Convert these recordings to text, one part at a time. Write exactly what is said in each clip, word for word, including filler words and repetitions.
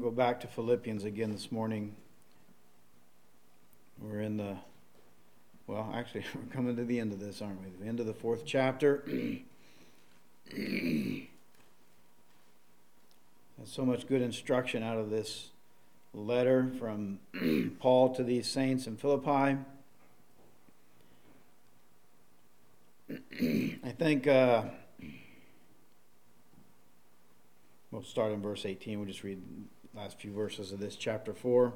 go back to Philippians again this morning. We're in the, well, actually, we're coming to the end of this, aren't we? The end of the fourth chapter. There's so much good instruction out of this letter from Paul to these saints in Philippi. I think uh, we'll start in verse eighteen. We'll just read the last few verses of this chapter four.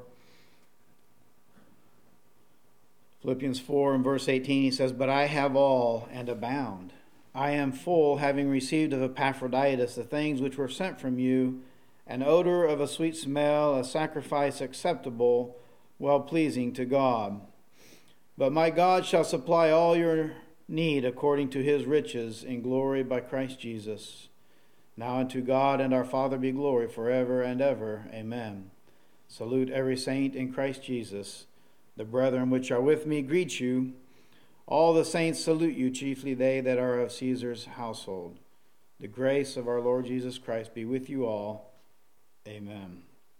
Philippians four and verse eighteen, he says, "But I have all and abound. I am full, having received of Epaphroditus the things which were sent from you, an odor of a sweet smell, a sacrifice acceptable, well-pleasing to God. But my God shall supply all your need according to his riches in glory by Christ Jesus. Now unto God and our Father be glory forever and ever. Amen. Salute every saint in Christ Jesus. The brethren which are with me greet you. All the saints salute you, chiefly they that are of Caesar's household. The grace of our Lord Jesus Christ be with you all. Amen."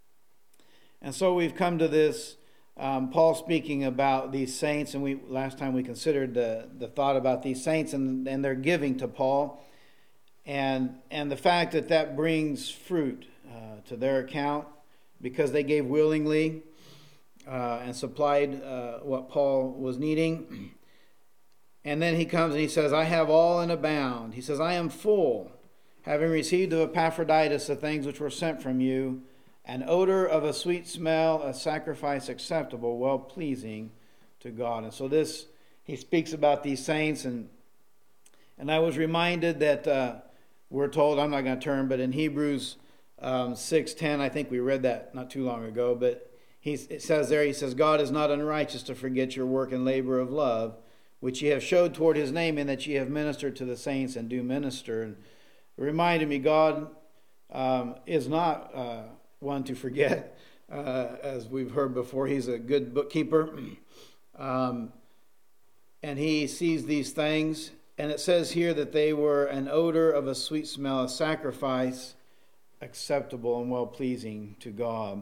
And so we've come to this, um, Paul speaking about these saints, and we last time we considered the, the thought about these saints and, and their giving to Paul, and, and the fact that that brings fruit uh, to their account because they gave willingly uh, and supplied uh, what Paul was needing. And then he comes and he says, "I have all and abound." He says, "I am full, having received of Epaphroditus the things which were sent from you, an odor of a sweet smell, a sacrifice acceptable, well-pleasing to God." And so this, he speaks about these saints, and and I was reminded that uh, we're told, I'm not going to turn, but in Hebrews um, six ten, I think we read that not too long ago, but he's, it says there, he says, "God is not unrighteous to forget your work and labor of love, which ye have showed toward his name, in that ye have ministered to the saints and do minister." And it reminded me, God um, is not uh, one to forget. Uh, as we've heard before, he's a good bookkeeper. Um, and he sees these things. And it says here that they were an odor of a sweet smell, a sacrifice acceptable and well-pleasing to God.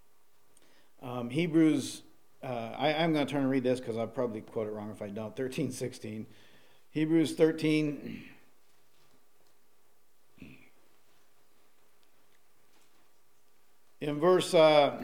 Um, Hebrews Uh, I, I'm going to turn and read this because I'll probably quote it wrong if I don't. thirteen sixteen. Hebrews thirteen. In verse, uh,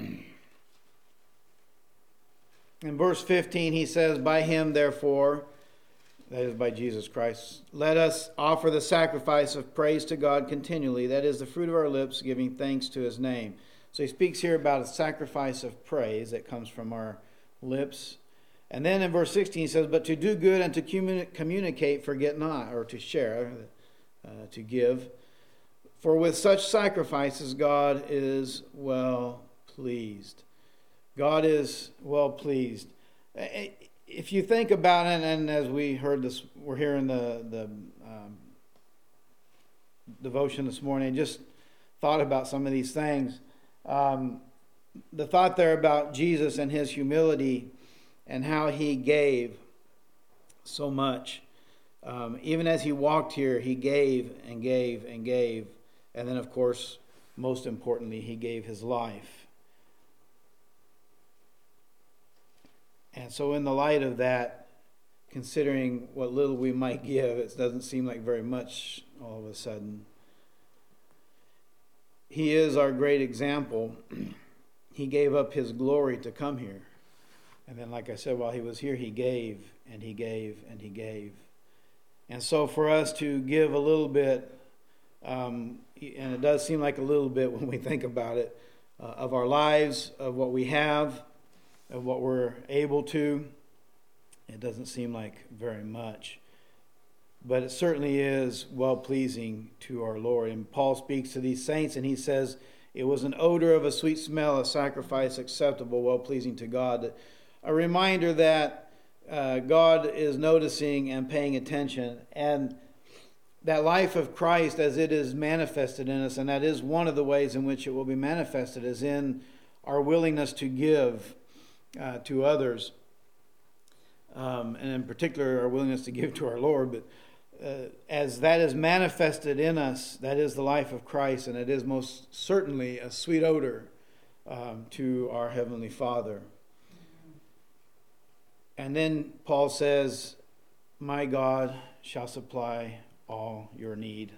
in verse fifteen, he says, "By him, therefore," that is by Jesus Christ, "let us offer the sacrifice of praise to God continually. That is the fruit of our lips, giving thanks to his name." So he speaks here about a sacrifice of praise that comes from our lips. And then in verse sixteen he says, "But to do good and to communi- communicate, forget not," or to share, uh, to give. "For with such sacrifices God is well pleased." God is well pleased. If you think about it, and as we heard this, we're hearing the, the um, devotion this morning, just thought about some of these things. Um, the thought there about Jesus and his humility and how he gave so much. Um, even as he walked here, he gave and gave and gave. And then, of course, most importantly, he gave his life. And so in the light of that, considering what little we might give, it doesn't seem like very much all of a sudden. He is our great example. He gave up his glory to come here. And then, like I said, while he was here, he gave and he gave and he gave. And so for us to give a little bit, um, and it does seem like a little bit when we think about it, uh, of our lives, of what we have, of what we're able to, it doesn't seem like very much. But it certainly is well-pleasing to our Lord. And Paul speaks to these saints and he says, it was an odor of a sweet smell, a sacrifice acceptable, well-pleasing to God. A reminder that uh, God is noticing and paying attention. And that life of Christ as it is manifested in us, and that is one of the ways in which it will be manifested, is in our willingness to give uh, to others. Um, and in particular, our willingness to give to our Lord. But uh, as that is manifested in us, that is the life of Christ, and it is most certainly a sweet odor um, to our Heavenly Father. And then Paul says, my God shall supply all your need.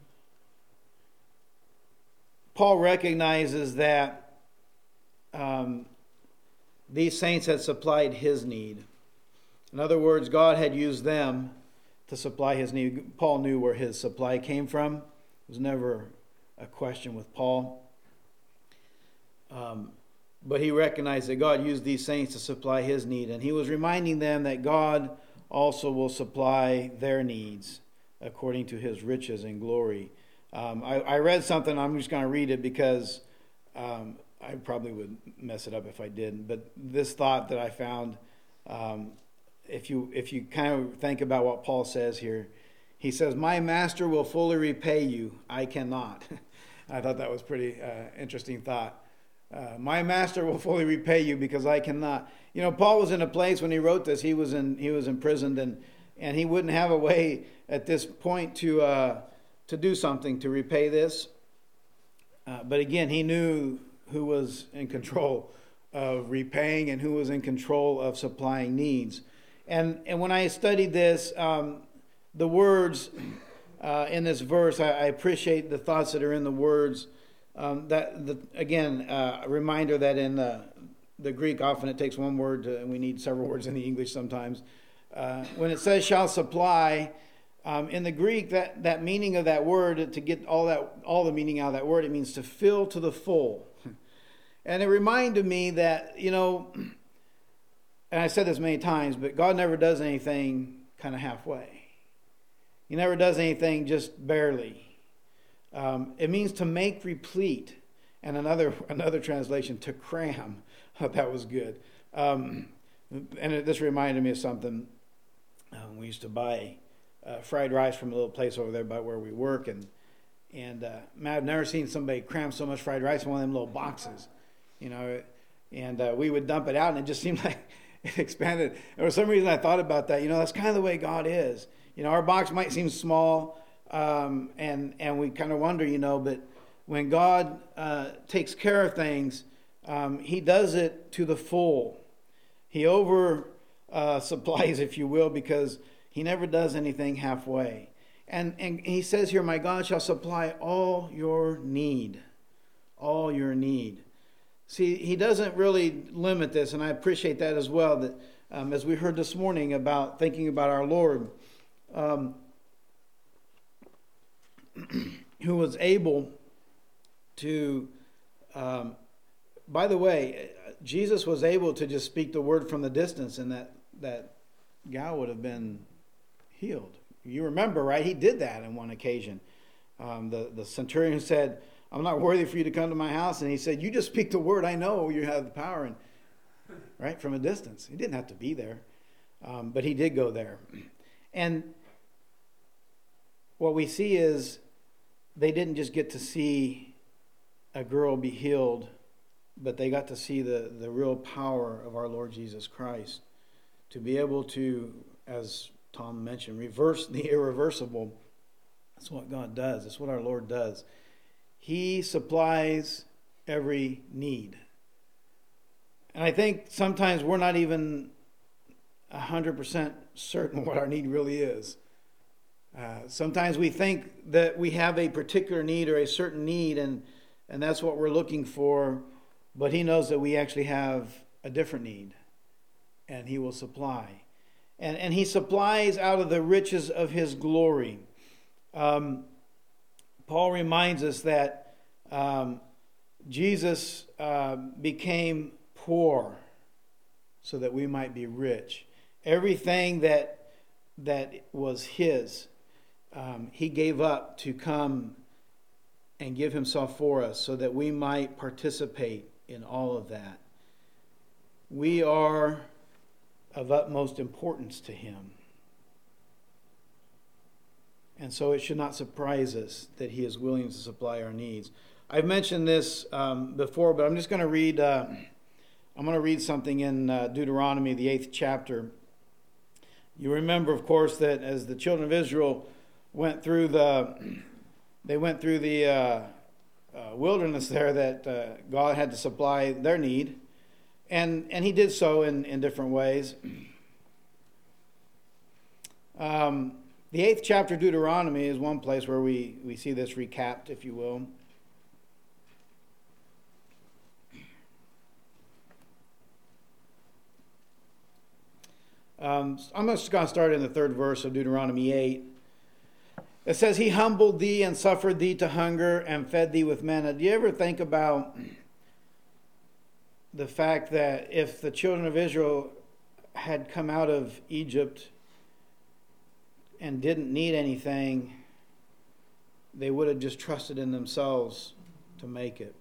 Paul recognizes that um, these saints had supplied his need. In other words, God had used them to supply his need. Paul knew where his supply came from. It was never a question with Paul. Um, but he recognized that God used these saints to supply his need. And he was reminding them that God also will supply their needs according to his riches and glory. Um, I, I read something, I'm just going to read it because um, I probably would mess it up if I didn't. But this thought that I found, um, if you if you kind of think about what Paul says here, he says, my master will fully repay you, I cannot. I thought that was pretty uh, interesting thought. Uh, my master will fully repay you because I cannot. You know, Paul was in a place when he wrote this, he was in he was imprisoned, and and he wouldn't have a way at this point to uh, to do something to repay this. Uh, but again, he knew who was in control of repaying and who was in control of supplying needs. And and when I studied this, um, the words uh, in this verse, I, I appreciate the thoughts that are in the words. Um, that the, again, uh, a reminder that in the, the Greek, often it takes one word, to, and we need several words in the English sometimes. Uh, when it says "shall supply," um, in the Greek, that, that meaning of that word, to get all that all the meaning out of that word, it means to fill to the full. And it reminded me that, you know, and I said this many times, but God never does anything kind of halfway. He never does anything just barely. Um, it means to make replete, and another another translation, to cram. That was good. Um, and it, this reminded me of something. Um, we used to buy uh, fried rice from a little place over there by where we work, and and uh, man, I've never seen somebody cram so much fried rice in one of them little boxes, you know. And uh, we would dump it out, and it just seemed like it expanded. And for some reason, I thought about that. You know, that's kind of the way God is. You know, our box might seem small. Um, and, and we kind of wonder, you know, but when God uh, takes care of things, um, he does it to the full. He over uh, supplies, if you will, because he never does anything halfway. And, and he says here, my God shall supply all your need, all your need. See, he doesn't really limit this, and I appreciate that as well, that um, as we heard this morning about thinking about our Lord, um, who was able to, um, by the way, Jesus was able to just speak the word from the distance, and that, that gal would have been healed. You remember, right? He did that on one occasion. Um, the, the centurion said, I'm not worthy for you to come to my house. And he said, you just speak the word. I know you have the power. And right, from a distance. He didn't have to be there. Um, but he did go there. And what we see is, they didn't just get to see a girl be healed, but they got to see the, the real power of our Lord Jesus Christ. To be able to, as Tom mentioned, reverse the irreversible. That's what God does. That's what our Lord does. He supplies every need. And I think sometimes we're not even one hundred percent certain what our need really is. Uh, sometimes we think that we have a particular need or a certain need, and, and that's what we're looking for, but he knows that we actually have a different need, and he will supply. And, and he supplies out of the riches of his glory. Um, Paul reminds us that um, Jesus uh, became poor so that we might be rich. Everything that that was his, Um, he gave up to come and give himself for us so that we might participate in all of that. We are of utmost importance to him. And so it should not surprise us that he is willing to supply our needs. I've mentioned this um, before, but I'm just going to read, uh, I'm going to read something in uh, Deuteronomy, the eighth chapter. You remember, of course, that as the children of Israel went through the, they went through the uh, uh, wilderness there that uh, God had to supply their need. And and he did so in, in different ways. Um, the eighth chapter of Deuteronomy is one place where we, we see this recapped, if you will. Um, I'm just going to start in the third verse of Deuteronomy eight. It says, he humbled thee and suffered thee to hunger and fed thee with manna. Do you ever think about the fact that if the children of Israel had come out of Egypt and didn't need anything, they would have just trusted in themselves to make it?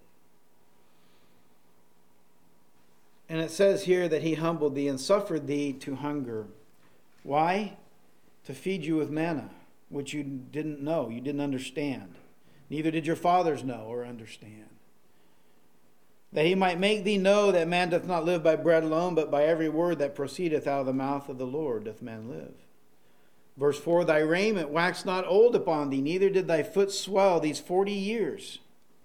And it says here that he humbled thee and suffered thee to hunger. Why? To feed you with manna, which you didn't know, you didn't understand. Neither did your fathers know or understand. That he might make thee know that man doth not live by bread alone, but by every word that proceedeth out of the mouth of the Lord doth man live. Verse four, thy raiment waxed not old upon thee, neither did thy foot swell these forty years.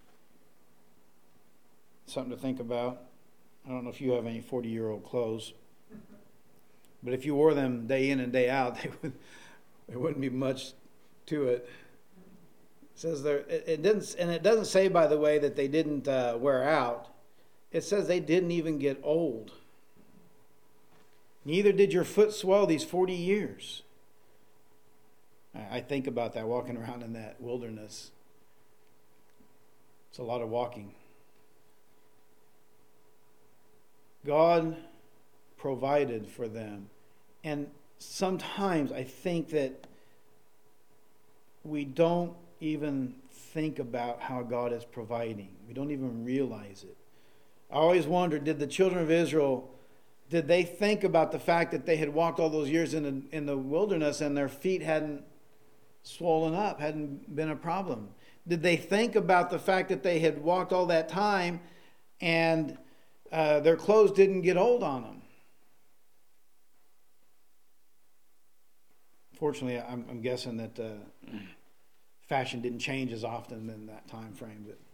Something to think about. I don't know if you have any forty-year-old clothes, but if you wore them day in and day out, they would, there wouldn't be much to it. It says there, it, it didn't, and it doesn't say, by the way, that they didn't uh, wear out. It says they didn't even get old. Neither did your foot swell these forty years. I, I think about that, walking around in that wilderness. It's a lot of walking. God provided for them. And sometimes I think that we don't even think about how God is providing. We don't even realize it. I always wondered, did the children of Israel, did they think about the fact that they had walked all those years in the, in the wilderness and their feet hadn't swollen up, hadn't been a problem? Did they think about the fact that they had walked all that time and Uh, their clothes didn't get old on them? Fortunately, I'm, I'm guessing that uh, fashion didn't change as often in that time frame, but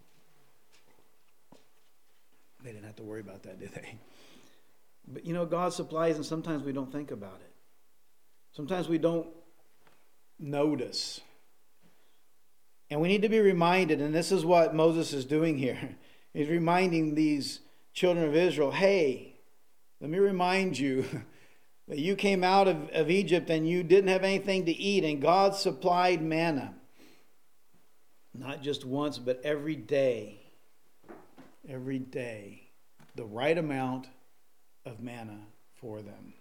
they didn't have to worry about that, did they? But you know, God supplies, and sometimes we don't think about it. Sometimes we don't notice. And we need to be reminded, and this is what Moses is doing here. He's reminding these children of Israel, hey, let me remind you that you came out of, of Egypt and you didn't have anything to eat, and God supplied manna. Not just once, but every day. Every day. The right amount of manna for them.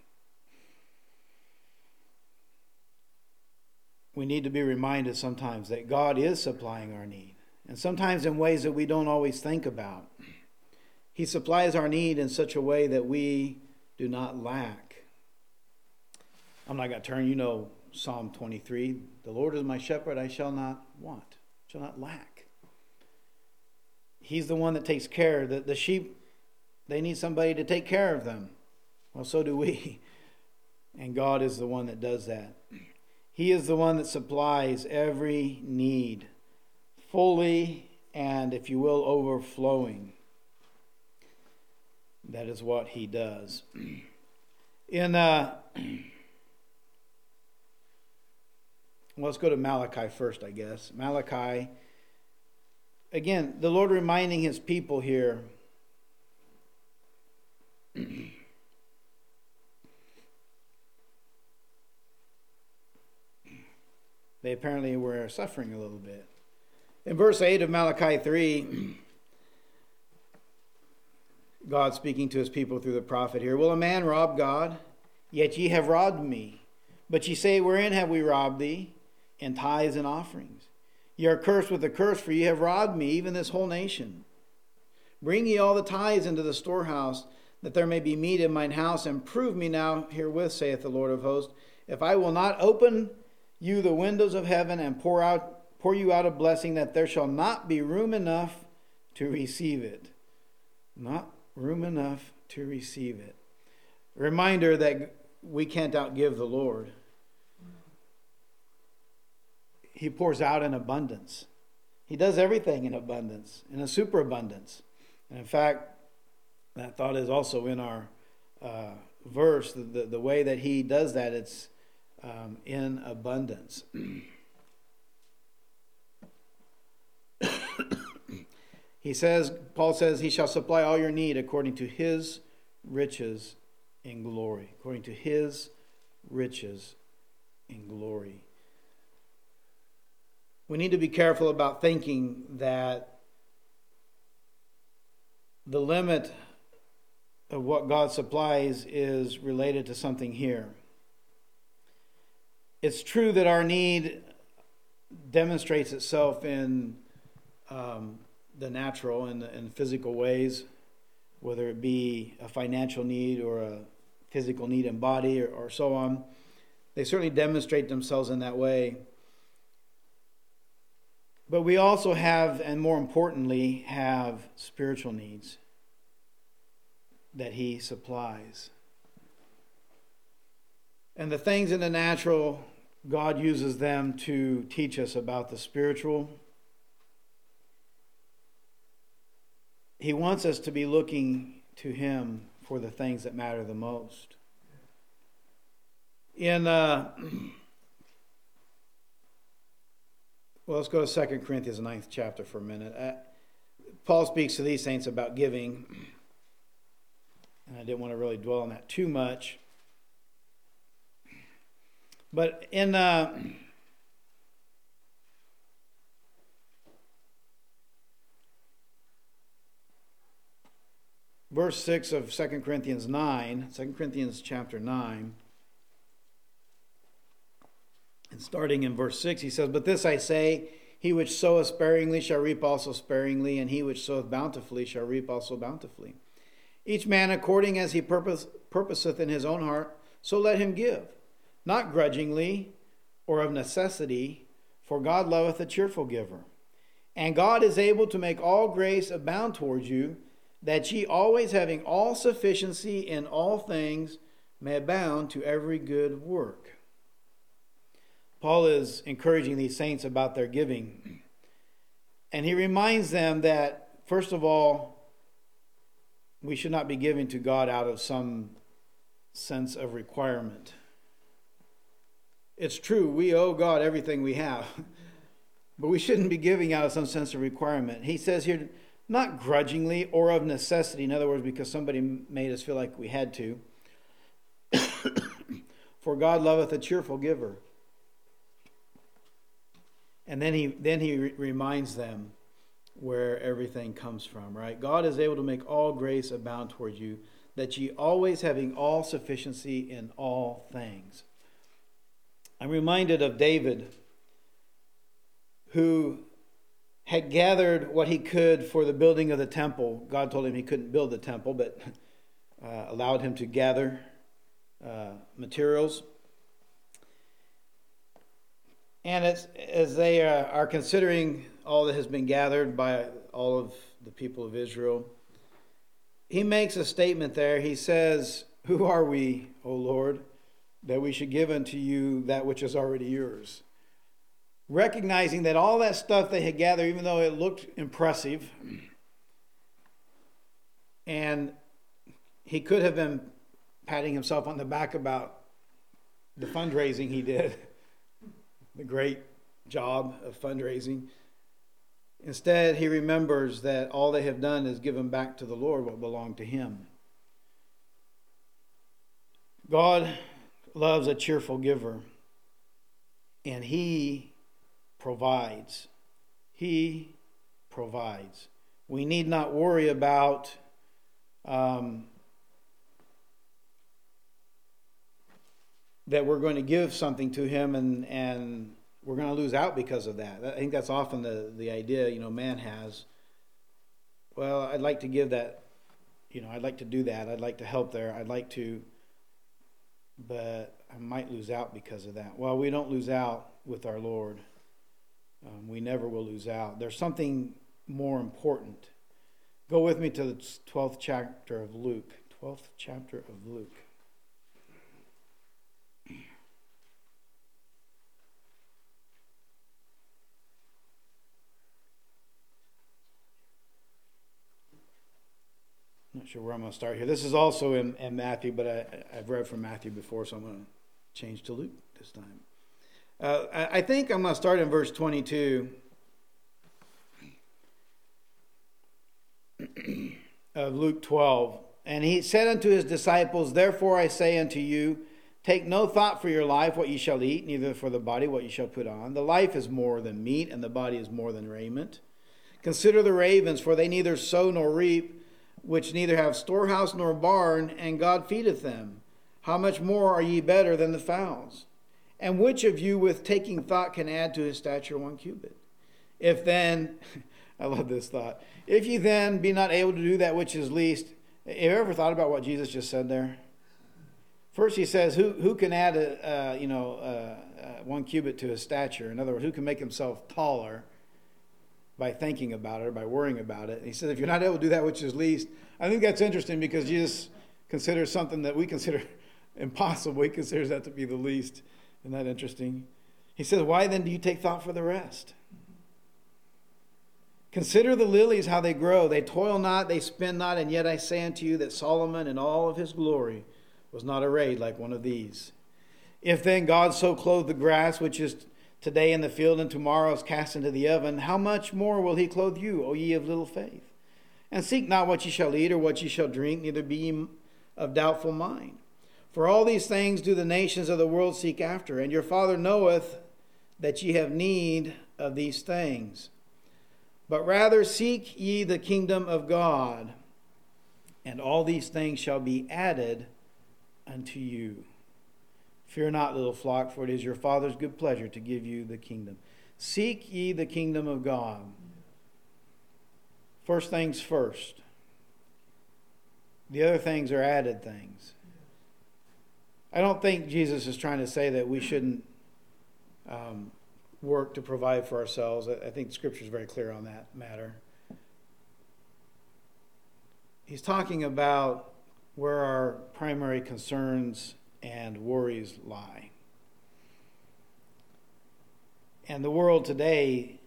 We need to be reminded sometimes that God is supplying our need. And sometimes in ways that we don't always think about. He supplies our need in such a way that we do not lack. I'm not going to turn, you know, Psalm twenty-three. The Lord is my shepherd, I shall not want, shall not lack. He's the one that takes care. The, the sheep, they need somebody to take care of them. Well, so do we. And God is the one that does that. He is the one that supplies every need fully and, if you will, overflowing. That is what he does. In uh, well, let's go to Malachi first, I guess. Malachi. Again, the Lord reminding his people here. They apparently were suffering a little bit. In verse eight of Malachi three, God speaking to his people through the prophet here. Will a man rob God? Yet ye have robbed me. But ye say, wherein have we robbed thee? In tithes and offerings. Ye are cursed with a curse, for ye have robbed me, even this whole nation. Bring ye all the tithes into the storehouse, that there may be meat in mine house, and prove me now herewith, saith the Lord of hosts, if I will not open you the windows of heaven and pour out pour you out a blessing, that there shall not be room enough to receive it. Not room enough to receive it. A reminder that we can't outgive the Lord. He pours out in abundance. He does everything in abundance, in a superabundance. And in fact, that thought is also in our uh, verse. The, the, the way that he does that, it's um, in abundance. He says, Paul says, he shall supply all your need according to his riches in glory. According to his riches in glory. We need to be careful about thinking that the limit of what God supplies is related to something here. It's true that our need demonstrates itself in um, the natural and in physical ways, whether it be a financial need or a physical need in body or, or so on. They certainly demonstrate themselves in that way. But we also have, and more importantly, have spiritual needs that he supplies. And the things in the natural, God uses them to teach us about the spiritual. He wants us to be looking to him for the things that matter the most. In, uh, well, let's go to Second Corinthians, ninth chapter for a minute. Uh, Paul speaks to these saints about giving. And I didn't want to really dwell on that too much. But in uh, verse six of Second Corinthians nine, Second Corinthians chapter nine, and starting in verse six, he says, "But this I say, he which soweth sparingly shall reap also sparingly, and he which soweth bountifully shall reap also bountifully. Each man according as he purpose, purposeth in his own heart, so let him give, not grudgingly or of necessity, for God loveth a cheerful giver. And God is able to make all grace abound towards you, that ye always having all sufficiency in all things may abound to every good work." Paul is encouraging these saints about their giving. And he reminds them that, first of all, we should not be giving to God out of some sense of requirement. It's true, we owe God everything we have. But we shouldn't be giving out of some sense of requirement. He says here, not grudgingly or of necessity. In other words, because somebody made us feel like we had to. For God loveth a cheerful giver. And then he then he re- reminds them where everything comes from, right? God is able to make all grace abound toward you, that ye always having all sufficiency in all things. I'm reminded of David, who had gathered what he could for the building of the temple. God told him he couldn't build the temple, but uh, allowed him to gather uh, materials. And as, as they uh, are considering all that has been gathered by all of the people of Israel, he makes a statement there. He says, "Who are we, O Lord, that we should give unto you that which is already yours?" Recognizing that all that stuff they had gathered, even though it looked impressive, and he could have been patting himself on the back about the fundraising he did, the great job of fundraising. Instead, he remembers that all they have done is given back to the Lord what belonged to him. God loves a cheerful giver, and he provides. He provides. We need not worry about um, that we're going to give something to him and, and we're going to lose out because of that. I think that's often the, the idea, you know, man has. Well, I'd like to give that, you know, I'd like to do that. I'd like to help there. I'd like to, but I might lose out because of that. Well, we don't lose out with our Lord. Um, we never will lose out. There's something more important. Go with me to the twelfth chapter of Luke. twelfth chapter of Luke. sure where I'm going to start here. This is also in, in Matthew, but I, I've read from Matthew before, so I'm going to change to Luke this time. Uh, I, I think I'm going to start in verse twenty-two of Luke twelve. And he said unto his disciples, therefore I say unto you, take no thought for your life, what ye shall eat, neither for the body, what ye shall put on. The life is more than meat, and the body is more than raiment. Consider the ravens, for they neither sow nor reap, which neither have storehouse nor barn, and God feedeth them. How much more are ye better than the fowls? And which of you with taking thought can add to his stature one cubit? If then, I love this thought, if ye then be not able to do that which is least, have you ever thought about what Jesus just said there? First he says, who who can add a, uh, you know uh, uh, one cubit to his stature? In other words, who can make himself taller by thinking about it or by worrying about it? And he says, if you're not able to do that which is least, I think that's interesting because Jesus considers something that we consider impossible. He considers that to be the least. Isn't that interesting? He says, why then do you take thought for the rest? Consider the lilies, how they grow. They toil not, they spin not, and yet I say unto you that Solomon in all of his glory was not arrayed like one of these. If then God so clothed the grass, which is today in the field and tomorrow is cast into the oven, how much more will he clothe you, O ye of little faith? And seek not what ye shall eat or what ye shall drink, neither be ye of doubtful mind. For all these things do the nations of the world seek after, and your Father knoweth that ye have need of these things. But rather seek ye the kingdom of God, and all these things shall be added unto you. Fear not, little flock, for it is your Father's good pleasure to give you the kingdom. Seek ye the kingdom of God. First things first. The other things are added things. I don't think Jesus is trying to say that we shouldn't um, work to provide for ourselves. I think Scripture is very clear on that matter. He's talking about where our primary concerns and worries lie. And the world today,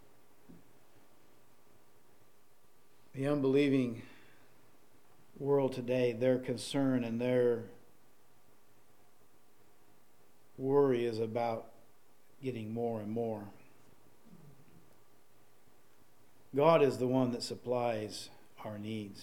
the unbelieving world today, their concern and their worry is about getting more and more. God is the one that supplies our needs.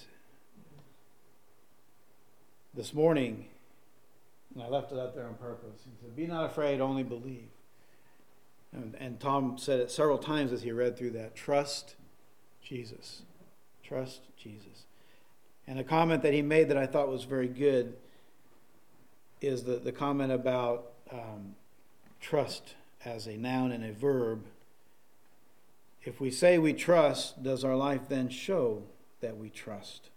This morning, and I left it up there on purpose, he said, be not afraid, only believe. And, and Tom said it several times as he read through that. Trust Jesus. Trust Jesus. And a comment that he made that I thought was very good is the, the comment about um, trust as a noun and a verb. If we say we trust, does our life then show that we trust?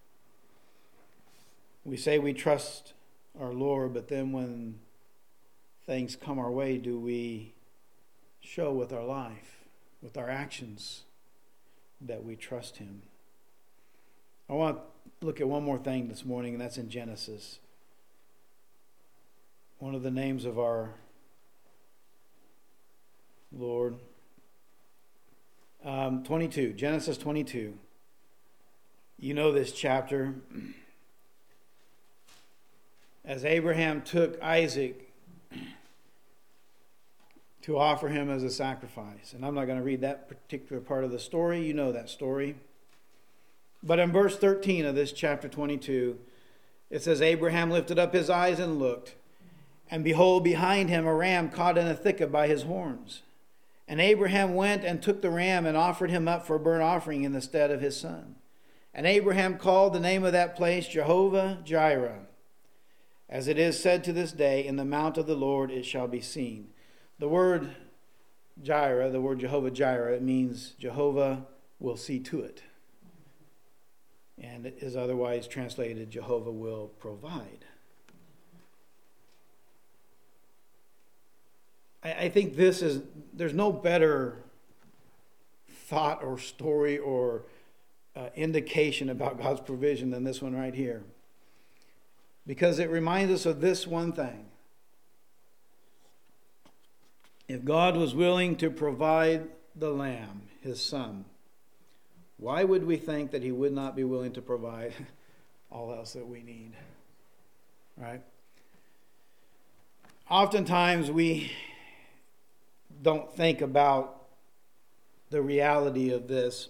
We say we trust our Lord, but then when things come our way, do we show with our life, with our actions, that we trust Him? I want to look at one more thing this morning, and that's in Genesis. One of the names of our Lord. Um, twenty-two, Genesis twenty-two. You know this chapter. As Abraham took Isaac to offer him as a sacrifice. And I'm not going to read that particular part of the story. You know that story. But in verse thirteen of this chapter twenty-two, it says, Abraham lifted up his eyes and looked, and behold, behind him a ram caught in a thicket by his horns. And Abraham went and took the ram and offered him up for a burnt offering in the stead of his son. And Abraham called the name of that place Jehovah Jireh. As it is said to this day, in the mount of the Lord it shall be seen. The word Jireh, the word Jehovah Jireh, it means Jehovah will see to it. And it is otherwise translated, Jehovah will provide. I, I think this is, there's no better thought or story or uh, indication about God's provision than this one right here. Because it reminds us of this one thing. If God was willing to provide the lamb, his son, why would we think that he would not be willing to provide all else that we need. Right? Oftentimes we don't think about the reality of this.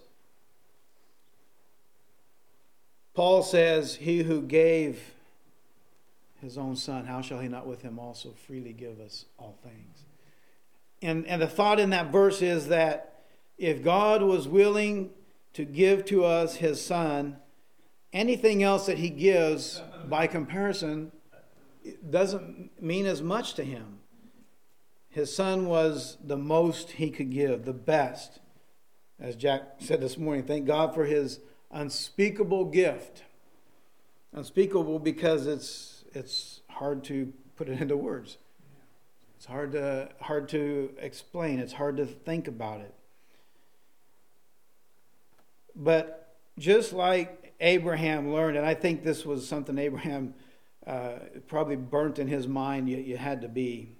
Paul says, he who gave his own son, how shall he not with him also freely give us all things? And, and the thought in that verse is that if God was willing to give to us his son, anything else that he gives by comparison doesn't mean as much to him. His son was the most he could give, the best. As Jack said this morning, thank God for his unspeakable gift. Unspeakable because it's it's hard to put it into words. It's hard to hard to explain. It's hard to think about it. But just like Abraham learned, and I think this was something Abraham uh, probably burnt in his mind, you, you had to be.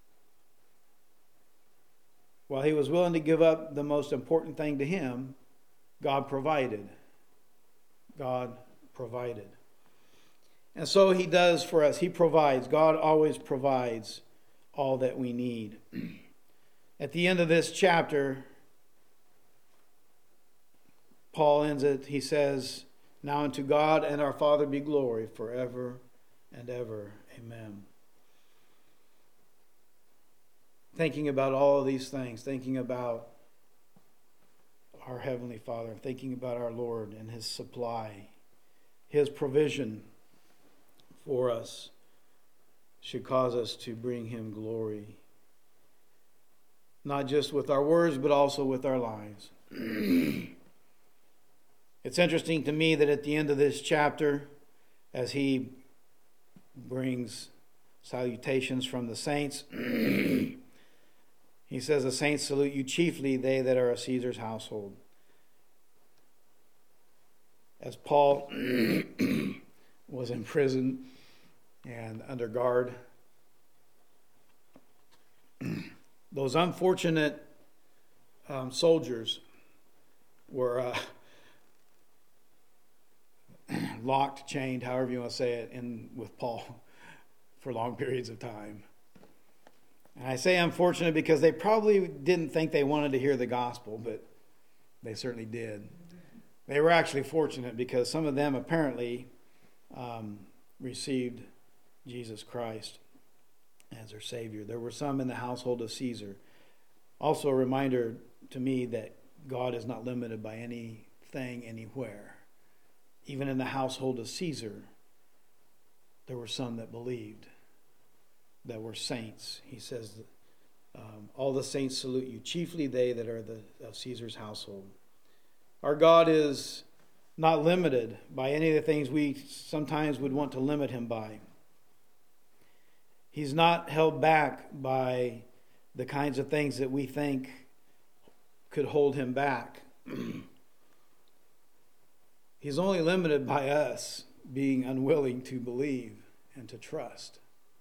While he was willing to give up the most important thing to him, God provided. God provided. And so he does for us. He provides. God always provides all that we need. At the end of this chapter, Paul ends it. He says, now unto God and our Father be glory forever and ever. Amen. Thinking about all of these things, thinking about our Heavenly Father, thinking about our Lord and his supply, his provision for us should cause us to bring him glory. Not just with our words, but also with our lives. It's interesting to me that at the end of this chapter, as he brings salutations from the saints, he says, the saints salute you chiefly, they that are of Caesar's household. As Paul was in prison and under guard, those unfortunate um, soldiers were uh, locked, chained, however you want to say it, in with Paul for long periods of time. And I say unfortunate because they probably didn't think they wanted to hear the gospel, but they certainly did. They were actually fortunate because some of them apparently um, received Jesus Christ as their Savior. There were some in the household of Caesar. Also a reminder to me that God is not limited by anything anywhere. Even in the household of Caesar, there were some that believed, that were saints. He says, um, all the saints salute you, chiefly they that are the, of Caesar's household. Our God is not limited by any of the things we sometimes would want to limit him by. He's not held back by the kinds of things that we think could hold him back. He's only limited by us being unwilling to believe and to trust.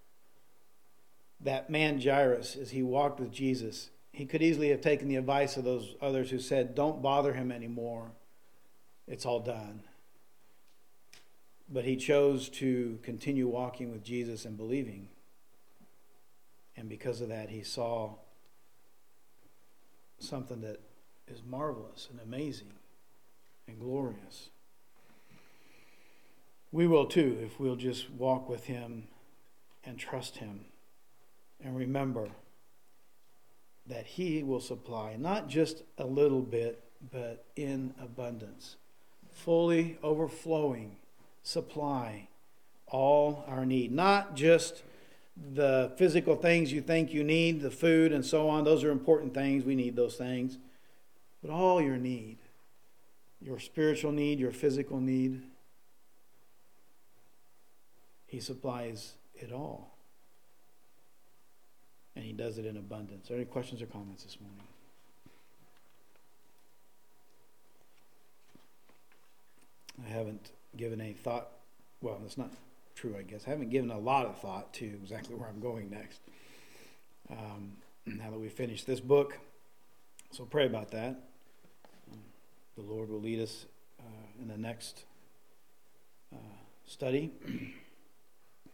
That man Jairus, as he walked with Jesus, he could easily have taken the advice of those others who said, don't bother him anymore. It's all done. But he chose to continue walking with Jesus and believing. And because of that, he saw something that is marvelous and amazing and glorious. We will too, if we'll just walk with him and trust him and remember that he will supply not just a little bit, but in abundance, fully overflowing supply all our need. Not just the physical things you think you need, the food and so on. Those are important things. We need those things. But all your need, your spiritual need, your physical need, he supplies it all. And he does it in abundance. Are there any questions or comments this morning? I haven't given any thought. Well, that's not true, I guess. I haven't given a lot of thought to exactly where I'm going next. Um, now that we've finished this book. So pray about that. Um, the Lord will lead us uh, in the next uh, study.